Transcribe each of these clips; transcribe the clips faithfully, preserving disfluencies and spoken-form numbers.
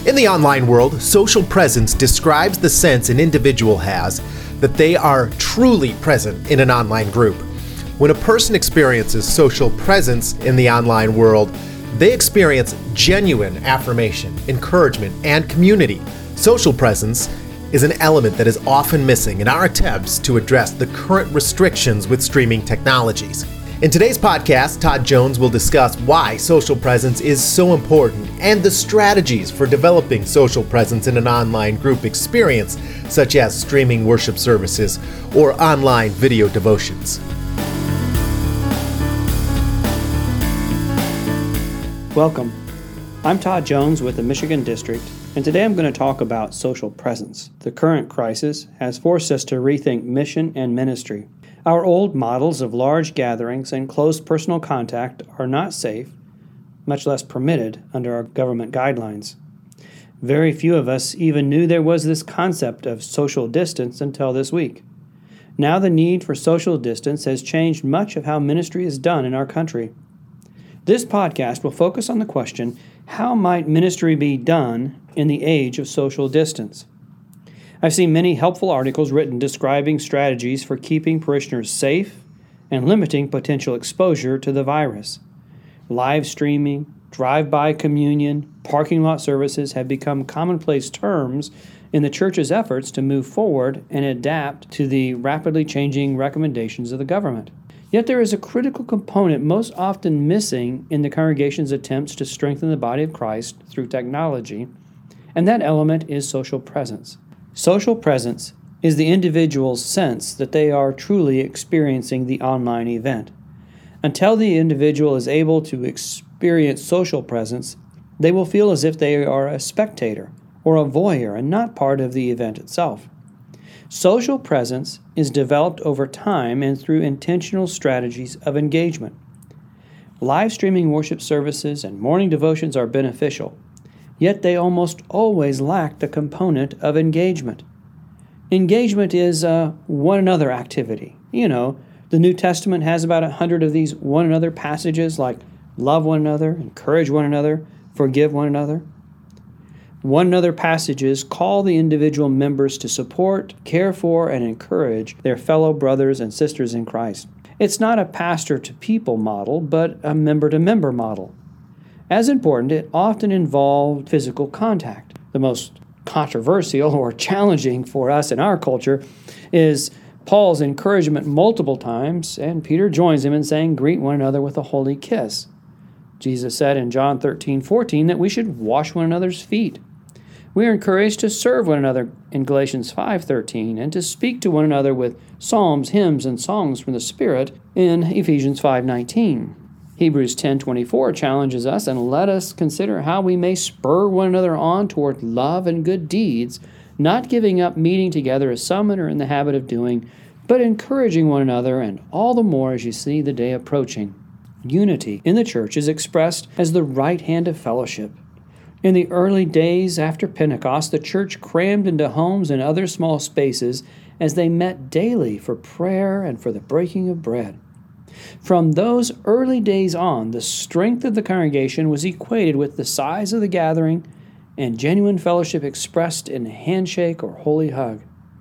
In the online world, social presence describes the sense an individual has that they are truly present in an online group. When a person experiences social presence in the online world, they experience genuine affirmation, encouragement, and community. Social presence is an element that is often missing in our attempts to address the current restrictions with streaming technologies. In today's podcast, Todd Jones will discuss why social presence is so important and the strategies for developing social presence in an online group experience, such as streaming worship services or online video devotions. Welcome. I'm Todd Jones with the Michigan District, and today I'm going to talk about social presence. The current crisis has forced us to rethink mission and ministry. Our old models of large gatherings and close personal contact are not safe, much less permitted under our government guidelines. Very few of us even knew there was this concept of social distance until this week. Now the need for social distance has changed much of how ministry is done in our country. This podcast will focus on the question, how might ministry be done in the age of social distance? I've seen many helpful articles written describing strategies for keeping parishioners safe and limiting potential exposure to the virus. Live streaming, drive-by communion, parking lot services have become commonplace terms in the church's efforts to move forward and adapt to the rapidly changing recommendations of the government. Yet there is a critical component most often missing in the congregation's attempts to strengthen the body of Christ through technology, and that element is social presence. Social presence is the individual's sense that they are truly experiencing the online event. Until the individual is able to experience social presence, they will feel as if they are a spectator or a voyeur and not part of the event itself. Social presence is developed over time and through intentional strategies of engagement. Live streaming worship services and morning devotions are beneficial, yet they almost always lack the component of engagement. Engagement is a one another activity. You know, the New Testament has about a hundred of these one another passages like love one another, encourage one another, forgive one another. One another passages call the individual members to support, care for, and encourage their fellow brothers and sisters in Christ. It's not a pastor-to-people model, but a member-to-member model. As important, it often involved physical contact. The most controversial or challenging for us in our culture is Paul's encouragement multiple times, and Peter joins him in saying, greet one another with a holy kiss. Jesus said in John thirteen fourteen that we should wash one another's feet. We are encouraged to serve one another in Galatians five thirteen and to speak to one another with psalms, hymns, and songs from the Spirit in Ephesians five nineteen. Hebrews ten twenty-four challenges us, and let us consider how we may spur one another on toward love and good deeds, not giving up meeting together as some are in the habit of doing, but encouraging one another, and all the more as you see the day approaching. Unity in the church is expressed as the right hand of fellowship. In the early days after Pentecost, the church crammed into homes and other small spaces as they met daily for prayer and for the breaking of bread. From those early days on, the strength of the congregation was equated with the size of the gathering and genuine fellowship expressed in a handshake or holy hug.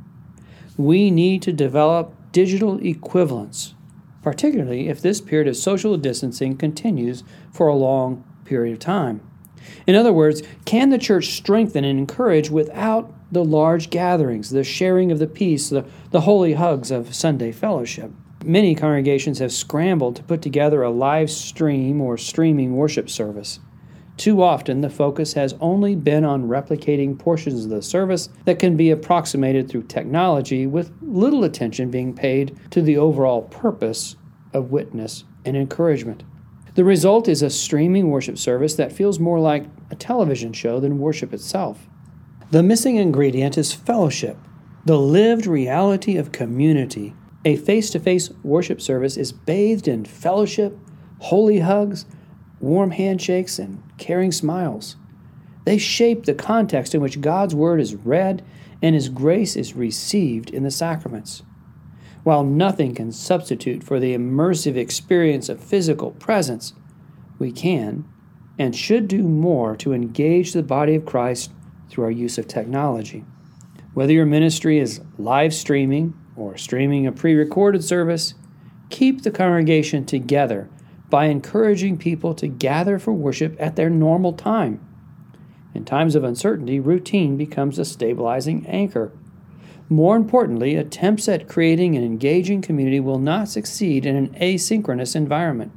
We need to develop digital equivalents, particularly if this period of social distancing continues for a long period of time. In other words, can the church strengthen and encourage without the large gatherings, the sharing of the peace, the, the holy hugs of Sunday fellowship? Many congregations have scrambled to put together a live stream or streaming worship service. Too often, the focus has only been on replicating portions of the service that can be approximated through technology, with little attention being paid to the overall purpose of witness and encouragement. The result is a streaming worship service that feels more like a television show than worship itself. The missing ingredient is fellowship, the lived reality of community. A face-to-face worship service is bathed in fellowship, holy hugs, warm handshakes, and caring smiles. They shape the context in which God's Word is read and His grace is received in the sacraments. While nothing can substitute for the immersive experience of physical presence, we can, and should do more to engage the body of Christ through our use of technology. Whether your ministry is live streaming or streaming a pre-recorded service, keep the congregation together by encouraging people to gather for worship at their normal time. In times of uncertainty, routine becomes a stabilizing anchor. More importantly, attempts at creating an engaging community will not succeed in an asynchronous environment.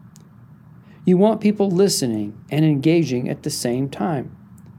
You want people listening and engaging at the same time.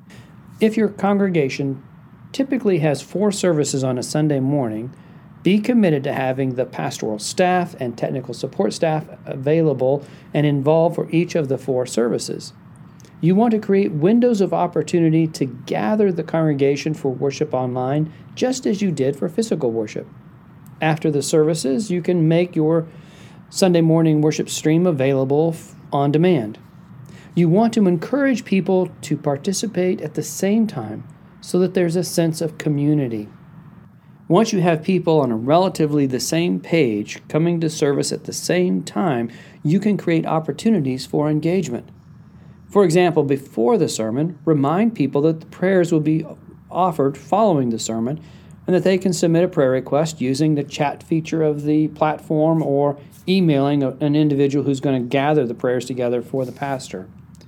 If your congregation typically has four services on a Sunday morning, be committed to having the pastoral staff and technical support staff available and involved for each of the four services. You want to create windows of opportunity to gather the congregation for worship online, just as you did for physical worship. After the services, you can make your Sunday morning worship stream available on demand. You want to encourage people to participate at the same time so that there's a sense of community. Once you have people on a relatively the same page coming to service at the same time, you can create opportunities for engagement. For example, before the sermon, remind people that the prayers will be offered following the sermon and that they can submit a prayer request using the chat feature of the platform or emailing an individual who's going to gather the prayers together for the pastor.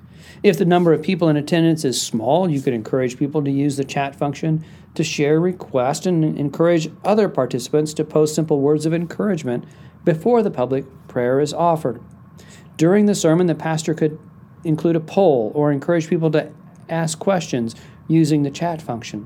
If the number of people in attendance is small, you could encourage people to use the chat function to share requests and encourage other participants to post simple words of encouragement before the public prayer is offered. During the sermon, the pastor could include a poll or encourage people to ask questions using the chat function.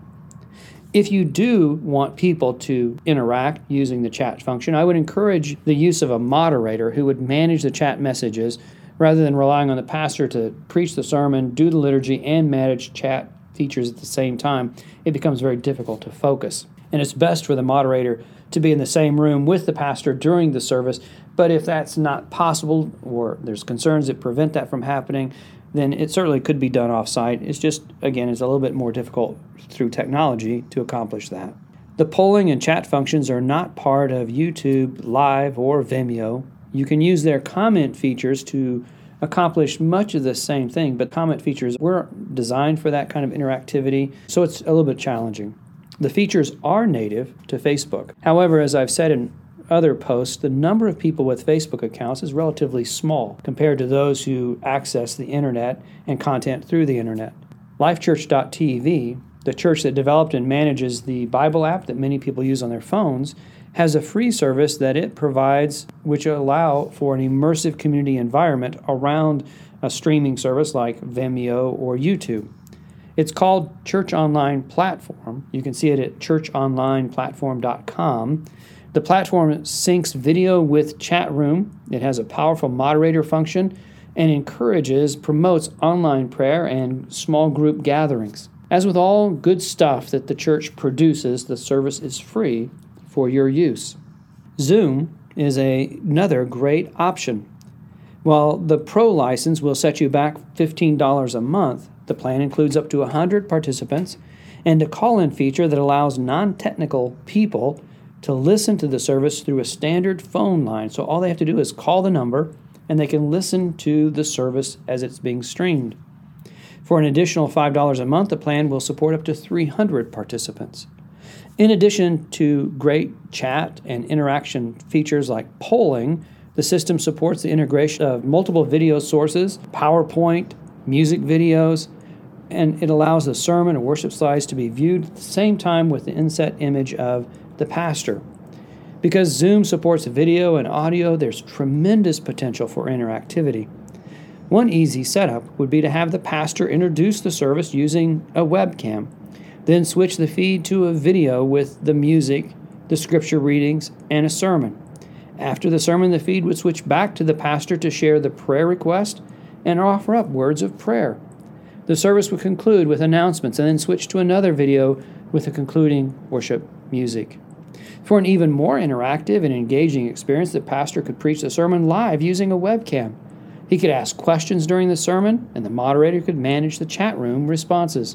If you do want people to interact using the chat function, I would encourage the use of a moderator who would manage the chat messages rather than relying on the pastor to preach the sermon, do the liturgy, and manage chat features at the same time. It becomes very difficult to focus. And it's best for the moderator to be in the same room with the pastor during the service, but if that's not possible or there's concerns that prevent that from happening, then it certainly could be done off-site. It's just, again, it's a little bit more difficult through technology to accomplish that. The polling and chat functions are not part of YouTube Live or Vimeo. You can use their comment features to accomplish much of the same thing, but comment features were designed for that kind of interactivity, so it's a little bit challenging. The features are native to Facebook. However, as I've said in other posts, the number of people with Facebook accounts is relatively small compared to those who access the internet and content through the internet. Lifechurch dot T V, the church that developed and manages the Bible app that many people use on their phones, has a free service that it provides which allow for an immersive community environment around a streaming service like Vimeo or YouTube. It's called Church Online Platform. You can see it at church online platform dot com. The platform syncs video with chat room. It has a powerful moderator function and encourages, promotes online prayer and small group gatherings. As with all good stuff that the church produces, the service is free for your use. Zoom is a, another great option. While the Pro license will set you back fifteen dollars a month, the plan includes up to one hundred participants and a call-in feature that allows non-technical people to listen to the service through a standard phone line. So all they have to do is call the number and they can listen to the service as it's being streamed. For an additional five dollars a month, the plan will support up to three hundred participants. In addition to great chat and interaction features like polling, the system supports the integration of multiple video sources, PowerPoint, music videos, and it allows the sermon and worship slides to be viewed at the same time with the inset image of the pastor. Because Zoom supports video and audio, there's tremendous potential for interactivity. One easy setup would be to have the pastor introduce the service using a webcam, then switch the feed to a video with the music, the scripture readings, and a sermon. After the sermon, the feed would switch back to the pastor to share the prayer request and offer up words of prayer. The service would conclude with announcements and then switch to another video with the concluding worship music. For an even more interactive and engaging experience, the pastor could preach the sermon live using a webcam. He could ask questions during the sermon, and the moderator could manage the chat room responses.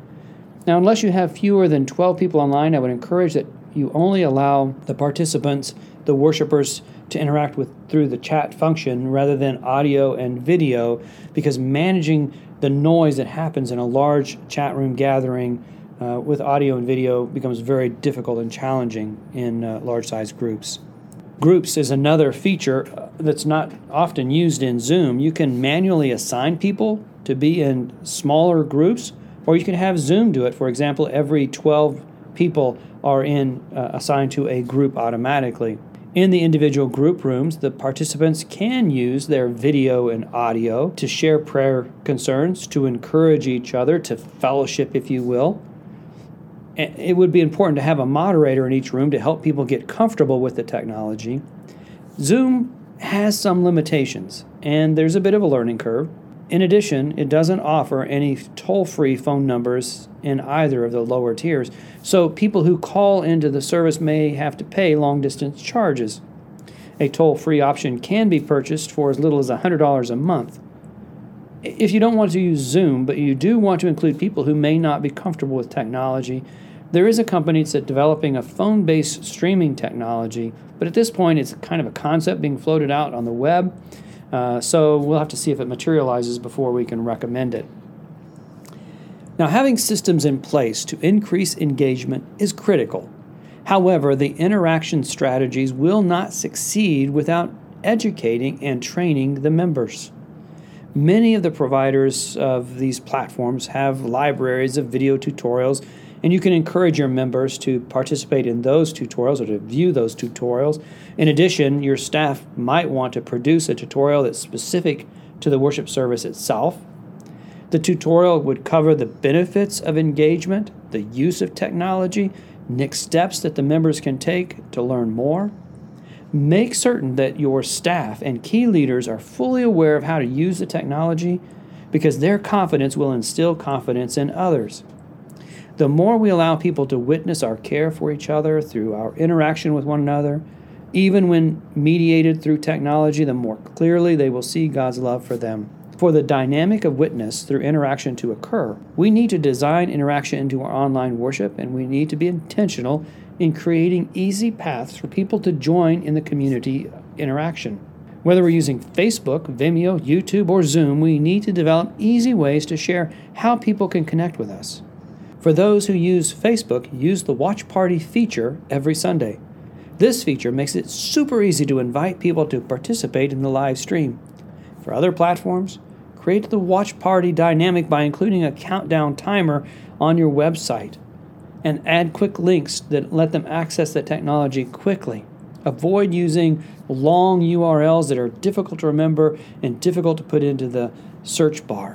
Now, unless you have fewer than twelve people online, I would encourage that you only allow the participants the worshipers to interact with through the chat function rather than audio and video, because managing the noise that happens in a large chat room gathering uh, with audio and video becomes very difficult and challenging in uh, large-sized groups. Groups is another feature that's not often used in Zoom. You can manually assign people to be in smaller groups, or you can have Zoom do it. For example, every twelve people are in uh, assigned to a group automatically. In the individual group rooms, the participants can use their video and audio to share prayer concerns, to encourage each other, to fellowship, if you will. It would be important to have a moderator in each room to help people get comfortable with the technology. Zoom has some limitations, and there's a bit of a learning curve. In addition, it doesn't offer any toll-free phone numbers in either of the lower tiers, so people who call into the service may have to pay long-distance charges. A toll-free option can be purchased for as little as one hundred dollars a month. If you don't want to use Zoom, but you do want to include people who may not be comfortable with technology, there is a company that's developing a phone-based streaming technology, but at this point it's kind of a concept being floated out on the web, uh, so we'll have to see if it materializes before we can recommend it. Now, having systems in place to increase engagement is critical. However, the interaction strategies will not succeed without educating and training the members. Many of the providers of these platforms have libraries of video tutorials, and you can encourage your members to participate in those tutorials or to view those tutorials. In addition, your staff might want to produce a tutorial that's specific to the worship service itself. The tutorial would cover the benefits of engagement, the use of technology, next steps that the members can take to learn more. Make certain that your staff and key leaders are fully aware of how to use the technology, because their confidence will instill confidence in others. The more we allow people to witness our care for each other through our interaction with one another, even when mediated through technology, the more clearly they will see God's love for them. For the dynamic of witness through interaction to occur, we need to design interaction into our online worship, and we need to be intentional in creating easy paths for people to join in the community interaction. Whether we're using Facebook, Vimeo, YouTube, or Zoom, we need to develop easy ways to share how people can connect with us. For those who use Facebook, use the Watch Party feature every Sunday. This feature makes it super easy to invite people to participate in the live stream. For other platforms, create the Watch Party dynamic by including a countdown timer on your website, and add quick links that let them access the technology quickly. Avoid using long U R Ls that are difficult to remember and difficult to put into the search bar.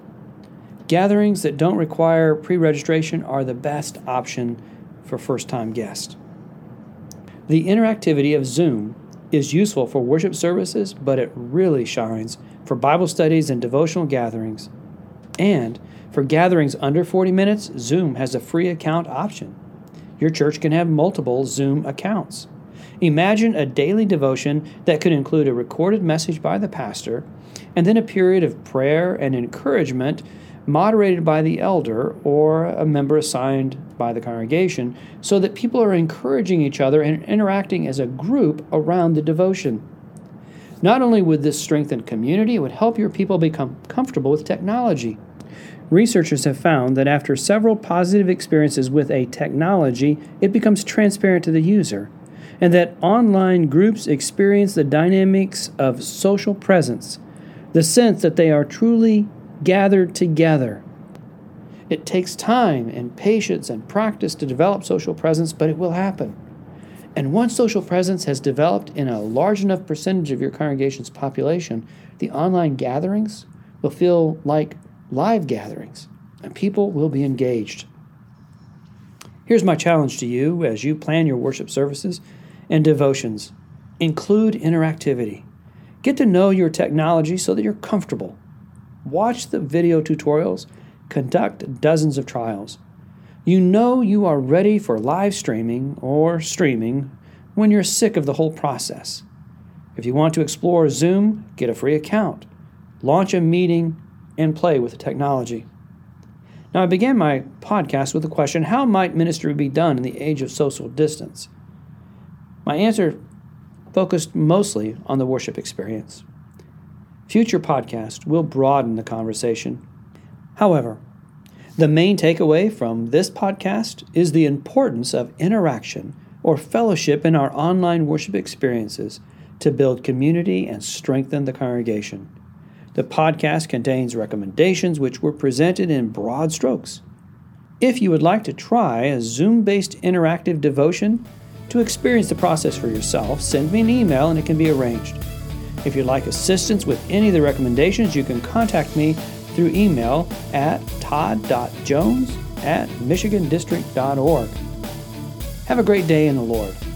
Gatherings that don't require pre-registration are the best option for first-time guests. The interactivity of Zoom is useful for worship services, but it really shines for Bible studies and devotional gatherings. And for gatherings under forty minutes, Zoom has a free account option. Your church can have multiple Zoom accounts. Imagine a daily devotion that could include a recorded message by the pastor and then a period of prayer and encouragement moderated by the elder or a member assigned by the congregation, so that people are encouraging each other and interacting as a group around the devotion. Not only would this strengthen community, it would help your people become comfortable with technology. Researchers have found that after several positive experiences with a technology, it becomes transparent to the user, and that online groups experience the dynamics of social presence, the sense that they are truly gathered together. It takes time and patience and practice to develop social presence, but it will happen. And once social presence has developed in a large enough percentage of your congregation's population, the online gatherings will feel like live gatherings, and people will be engaged. Here's my challenge to you as you plan your worship services and devotions. Include interactivity. Get to know your technology so that you're comfortable. Watch the video tutorials. Conduct dozens of trials. You know you are ready for live streaming or streaming when you're sick of the whole process. If you want to explore Zoom, get a free account. Launch a meeting and play with the technology. Now, I began my podcast with the question, how might ministry be done in the age of social distance? My answer focused mostly on the worship experience. Future podcasts will broaden the conversation. However, the main takeaway from this podcast is the importance of interaction or fellowship in our online worship experiences to build community and strengthen the congregation. The podcast contains recommendations which were presented in broad strokes. If you would like to try a Zoom-based interactive devotion to experience the process for yourself, send me an email and it can be arranged. If you'd like assistance with any of the recommendations, you can contact me through email at todd dot jones at michigan district dot org. Have a great day in the Lord.